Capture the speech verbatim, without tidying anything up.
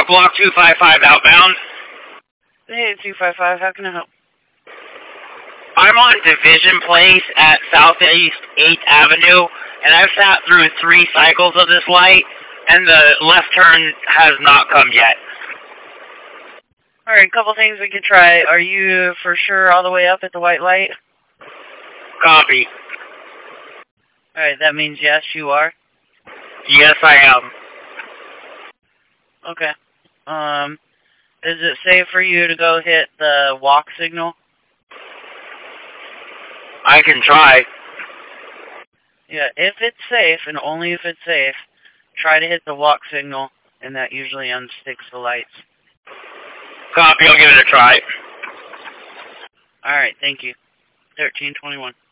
block two five five outbound. Hey, two five five, how can I help? I'm on Division Place at Southeast eighth Avenue, and I've sat through three cycles of this light, and the left turn has not come yet. Alright, a couple things we could try. Are you for sure all the way up at the white light? Copy. Alright, that means yes, you are? Yes, I am. Okay. Um, is it safe for you to go hit the walk signal? I can try. Yeah, if it's safe, and only if it's safe, try to hit the walk signal, and that usually unsticks the lights. Copy, I'll give it a try. Alright, thank you. thirteen twenty-one.